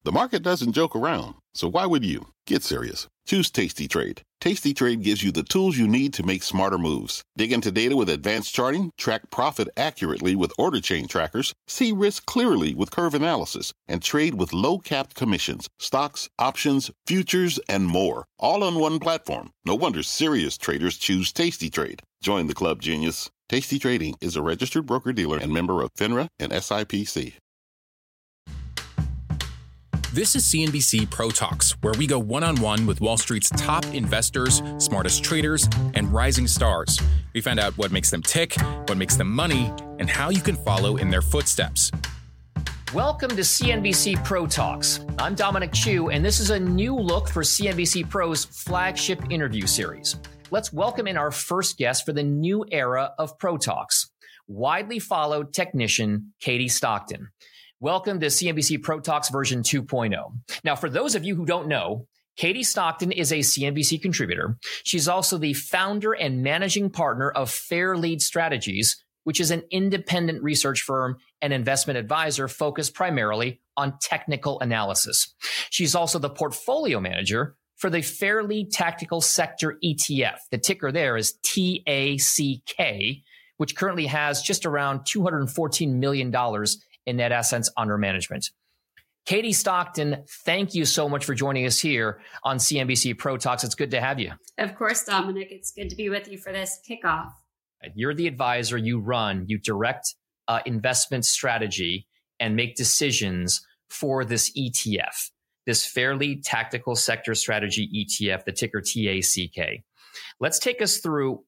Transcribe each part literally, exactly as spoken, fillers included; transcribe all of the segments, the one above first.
The market doesn't joke around, so why would you? Get serious. Choose Tasty Trade. Tasty Trade gives you the tools you need to make smarter moves. Dig into data with advanced charting, track profit accurately with order chain trackers, see risk clearly with curve analysis, and trade with low-capped commissions, stocks, options, futures, and more. All on one platform. No wonder serious traders choose Tasty Trade. Join the club, genius. Tasty Trading is a registered broker-dealer and member of FINRA and S I P C. This is C N B C Pro Talks, where we go one-on-one with Wall Street's top investors, smartest traders, and rising stars. We find out what makes them tick, what makes them money, and how you can follow in their footsteps. Welcome to C N B C Pro Talks. I'm Dominic Chu, and this is a new look for C N B C Pro's flagship interview series. Let's welcome in our first guest for the new era of Pro Talks, widely followed technician Katie Stockton. Welcome to C N B C Pro Talks version two point oh. Now, for those of you who don't know, Katie Stockton is a C N B C contributor. She's also the founder and managing partner of Fairlead Strategies, which is an independent research firm and investment advisor focused primarily on technical analysis. She's also the portfolio manager for the Fairlead Tactical Sector E T F. The ticker there is T A C K, which currently has just around two hundred fourteen million dollars in net assets under management. Katie Stockton, thank you so much for joining us here on C N B C Pro Talks. It's good to have you. Of course, Dominic. It's good to be with you for this kickoff. You're the advisor. You run, you direct uh, investment strategy and make decisions for this E T F, this Fairlead Tactical Sector Strategy E T F, the ticker T A C K. Let's take us through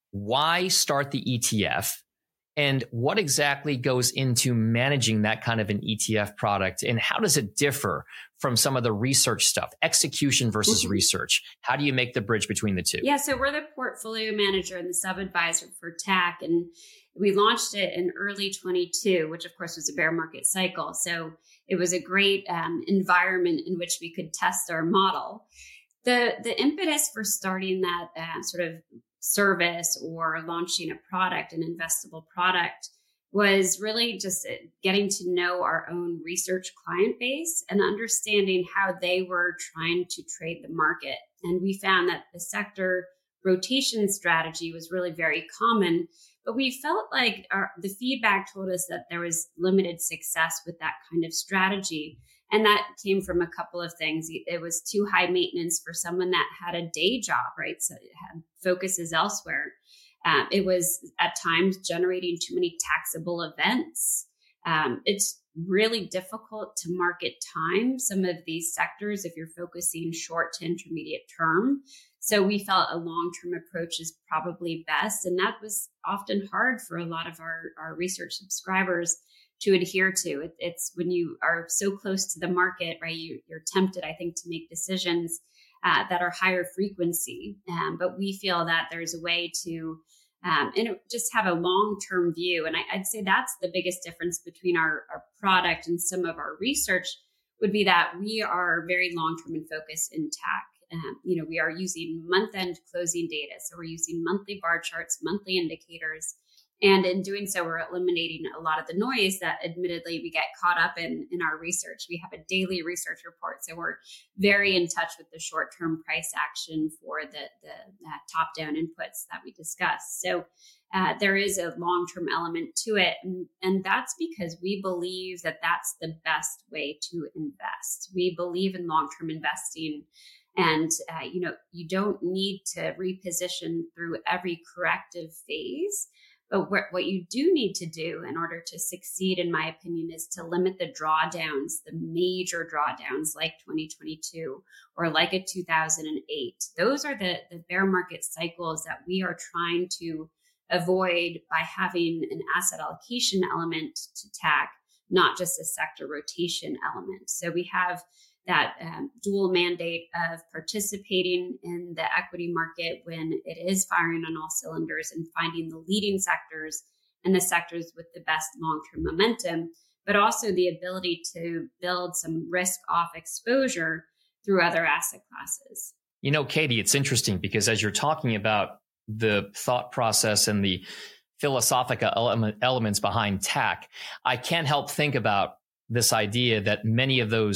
why start the E T F and what exactly goes into managing that kind of an E T F product, and how does it differ from some of the research stuff, execution versus mm-hmm. research? How do you make the bridge between the two? Yeah, so we're the portfolio manager and the sub-advisor for T A C, and we launched it in early twenty-two, which of course was a bear market cycle. So it was a great um, environment in which we could test our model. The, the impetus for starting that uh, sort of service or launching a product, an investable product, was really just getting to know our own research client base and understanding how they were trying to trade the market. And we found that the sector rotation strategy was really very common, but we felt like our, the feedback told us that there was limited success with that kind of strategy. And that came from a couple of things. It was too high maintenance for someone that had a day job, right? So it had focuses elsewhere. Um, it was at times generating too many taxable events. Um, it's really difficult to market time some of these sectors if you're focusing short to intermediate term. So we felt a long-term approach is probably best. And that was often hard for a lot of our, our research subscribers to adhere to. It, it's when you are so close to the market, right? You, you're tempted, I think, to make decisions uh, that are higher frequency. Um, but we feel that there's a way to um, and just have a long-term view. And I, I'd say that's the biggest difference between our, our product and some of our research would be that we are very long-term in focus in T A C. Um, you know, we are using month-end closing data. So we're using monthly bar charts, monthly indicators. And in doing so, we're eliminating a lot of the noise that admittedly we get caught up in in our research. We have a daily research report. So we're very in touch with the short-term price action for the, the uh, top-down inputs that we discuss. So uh, there is a long-term element to it. And, and that's because we believe that that's the best way to invest. We believe in long-term investing. And, uh, you know, you don't need to reposition through every corrective phase. But what you do need to do in order to succeed, in my opinion, is to limit the drawdowns, the major drawdowns like twenty twenty-two or like a two thousand eight. Those are the, the bear market cycles that we are trying to avoid by having an asset allocation element to T A C, not just a sector rotation element. So we have that um, dual mandate of participating in the equity market when it is firing on all cylinders and finding the leading sectors and the sectors with the best long-term momentum, but also the ability to build some risk-off exposure through other asset classes. You know, Katie, it's interesting because as you're talking about the thought process and the philosophical element, elements behind T A C, I can't help think about this idea that many of those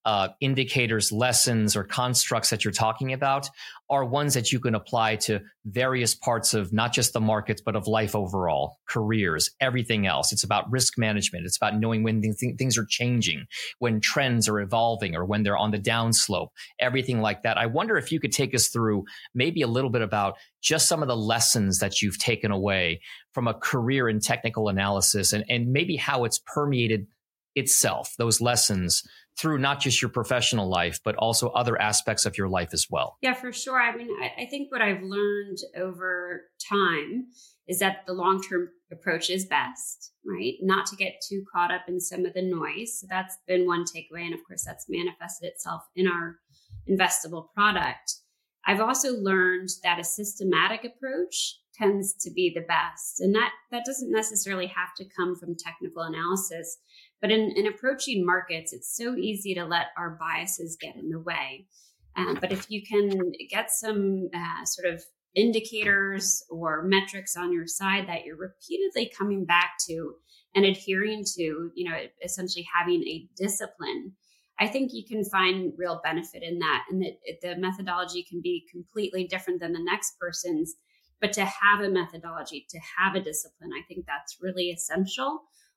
uh, indicators, lessons, or constructs that you're talking about are ones that you can apply to various parts of not just the markets, but of life overall, careers, everything else. It's about risk management. It's about knowing when th- things are changing, when trends are evolving, or when they're on the downslope, everything like that. I wonder if you could take us through maybe a little bit about just some of the lessons that you've taken away from a career in technical analysis, and, and maybe how it's permeated itself, those lessons, through not just your professional life, but also other aspects of your life as well. Yeah, for sure. I mean, I, I think what I've learned over time is that the long-term approach is best, right? Not to get too caught up in some of the noise. So that's been one takeaway. And of course, that's manifested itself in our investable product. I've also learned that a systematic approach tends to be the best. And that, that doesn't necessarily have to come from technical analysis. But in, in approaching markets, it's so easy to let our biases get in the way. Um, but if you can get some uh, sort of indicators or metrics on your side that you're repeatedly coming back to and adhering to, you know, essentially having a discipline, I think you can find real benefit in that. And that the methodology can be completely different than the next person's. But to have a methodology, to have a discipline, I think that's really essential.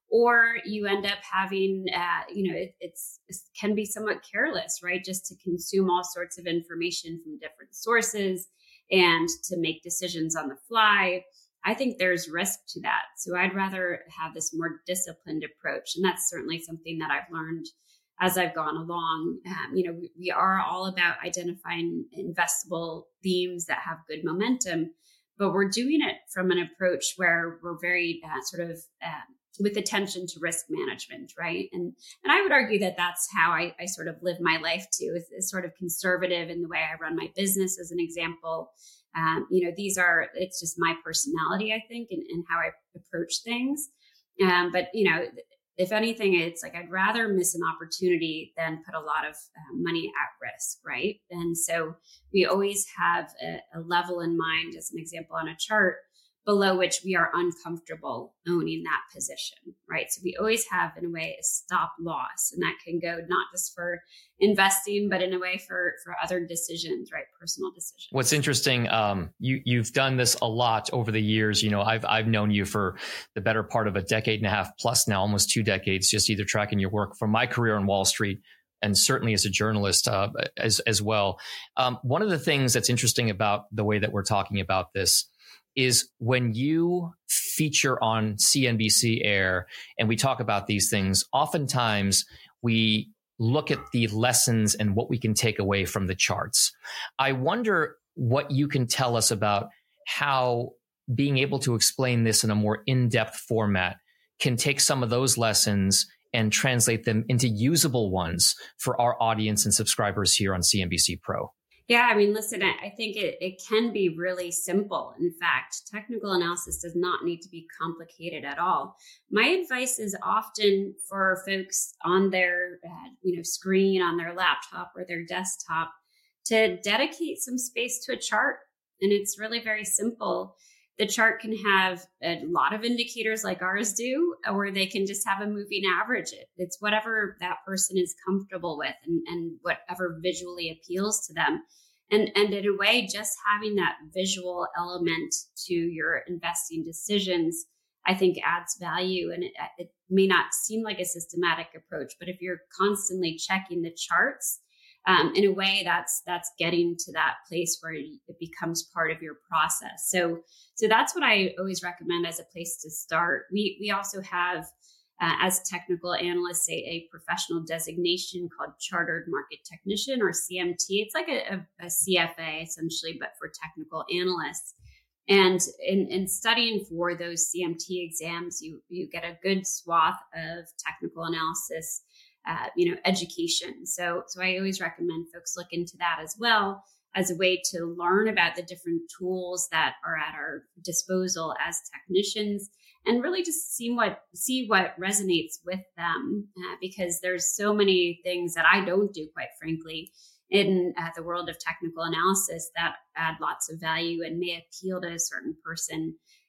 Or you end up having, uh, you know, it, it's it can be somewhat careless, right? Just to consume all sorts of information from different sources and to make decisions on the fly. I think there's risk to that. So I'd rather have this more disciplined approach. And that's certainly something that I've learned as I've gone along. Um, you know, we, we are all about identifying investable themes that have good momentum, but we're doing it from an approach where we're very uh, sort of uh, with attention to risk management, right? And and I would argue that that's how I, I sort of live my life too, is, is sort of conservative in the way I run my business, as an example. Um, you know, these are, it's just my personality, I think, and, and how I approach things. Um, but, you know, if anything, it's like I'd rather miss an opportunity than put a lot of uh, money at risk, right? And so we always have a, a level in mind, as an example on a chart, below which we are uncomfortable owning that position, right? So we always have, in a way, a stop loss, and that can go not just for investing, but in a way for for other decisions, right? Personal decisions. What's interesting, um, you you've done this a lot over the years. You know, I've I've known you for the better part of a decade and a half plus now, almost two decades, just either tracking your work from my career on Wall Street and certainly as a journalist uh, as as well. Um, one of the things that's interesting about the way that we're talking about this is when you feature on C N B C Air and we talk about these things, oftentimes we look at the lessons and what we can take away from the charts. I wonder what you can tell us about how being able to explain this in a more in-depth format can take some of those lessons and translate them into usable ones for our audience and subscribers here on C N B C Pro. Yeah, I mean, listen, I think it, it can be really simple. In fact, technical analysis does not need to be complicated at all. My advice is often for folks on their uh, you know, screen, on their laptop or their desktop, to dedicate some space to a chart. And it's really very simple. The chart can have a lot of indicators like ours do, or they can just have a moving average. It. It's whatever that person is comfortable with and, and whatever visually appeals to them. And, and in a way, just having that visual element to your investing decisions, I think adds value. And it, it may not seem like a systematic approach, but if you're constantly checking the charts, Um, in a way, that's that's getting to that place where it becomes part of your process. So, so that's what I always recommend as a place to start. We we also have, uh, as technical analysts, a, a professional designation called Chartered Market Technician, or C M T. It's like a, a, a C F A essentially, but for technical analysts. And in, in studying for those C M T exams, you you get a good swath of technical analysis. Uh, you know, education. So, so I always recommend folks look into that as well as a way to learn about the different tools that are at our disposal as technicians, and really just see what see what resonates with them. Uh, because there's so many things that I don't do, quite frankly, in uh, the world of technical analysis that add lots of value and may appeal to a certain person.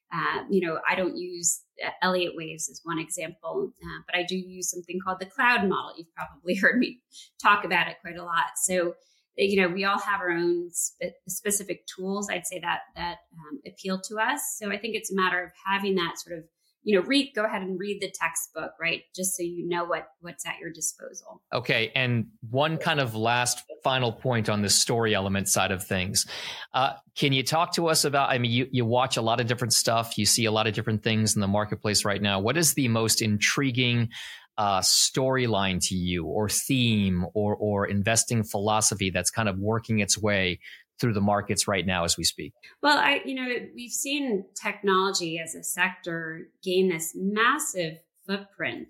Uh, you know, I don't use uh, Elliott waves as one example, uh, but I do use something called the cloud model. You've probably heard me talk about it quite a lot. So, you know, we all have our own spe- specific tools, I'd say, that that um, appeal to us. So I think it's a matter of having that sort of, you know, read, go ahead and read the textbook, right? Just so you know what what's at your disposal. Okay. And one kind of last final point on the story element side of things. Uh, can you talk to us about, I mean, you, you watch a lot of different stuff. You see a lot of different things in the marketplace right now. What is the most intriguing uh, storyline to you, or theme, or or investing philosophy that's kind of working its way through the markets right now as we speak? Well, I, you know, we've seen technology as a sector gain this massive footprint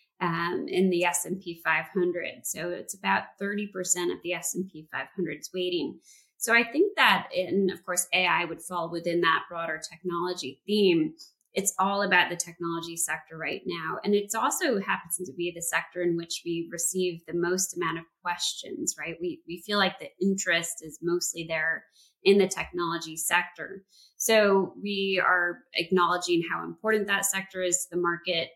um, in the S and P five hundred. So it's about thirty percent of the S and P five hundred's weighting. So I think that, and of course, A I would fall within that broader technology theme. It's all about the technology sector right now. And it also happens to be the sector in which we receive the most amount of questions, right? We we feel like the interest is mostly there in the technology sector. So we are acknowledging how important that sector is to the market.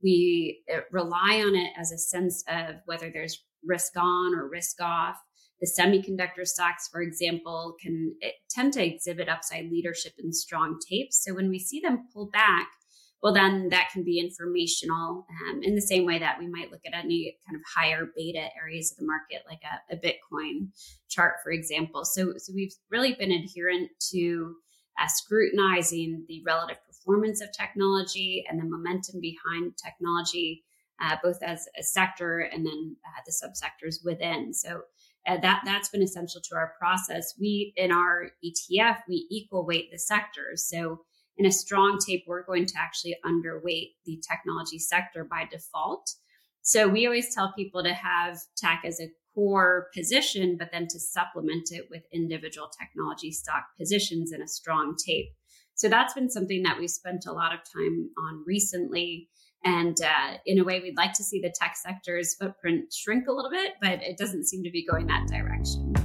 We rely on it as a sense of whether there's risk on or risk off. The semiconductor stocks, for example, can tend to exhibit upside leadership in strong tapes. So when we see them pull back, well, then that can be informational um, in the same way that we might look at any kind of higher beta areas of the market, like a, a Bitcoin chart, for example. So, so we've really been adherent to uh, scrutinizing the relative performance of technology and the momentum behind technology, uh, both as a sector and then uh, the subsectors within. So Uh, that, that's been essential to our process. We, in our E T F, we equal weight the sectors. So in a strong tape, we're going to actually underweight the technology sector by default. So we always tell people to have tech as a core position, but then to supplement it with individual technology stock positions in a strong tape. So that's been something that we've spent a lot of time on recently. And uh, in a way, we'd like to see the tech sector's footprint shrink a little bit, but it doesn't seem to be going that direction.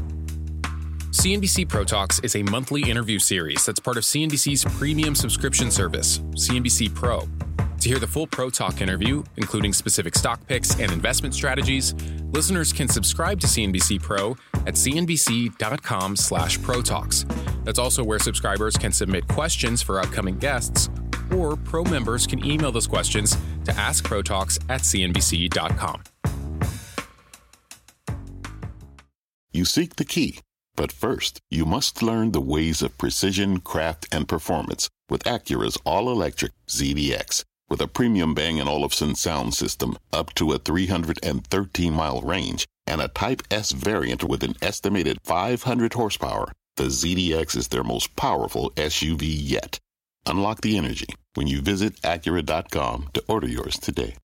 C N B C Pro Talks is a monthly interview series that's part of C N B C's premium subscription service, C N B C Pro. To hear the full Pro Talk interview, including specific stock picks and investment strategies, listeners can subscribe to C N B C Pro at cnbc.com slash protalks. That's also where subscribers can submit questions for upcoming guests, or Pro members can email those questions to askprotalks at c n b c dot com. You seek the key, but first, you must learn the ways of precision, craft, and performance with Acura's all-electric Z D X. With a premium Bang and Olufsen sound system up to a three hundred thirteen mile range and a Type S variant with an estimated five hundred horsepower, the Z D X is their most powerful S U V yet. Unlock the energy when you visit Acura dot com to order yours today.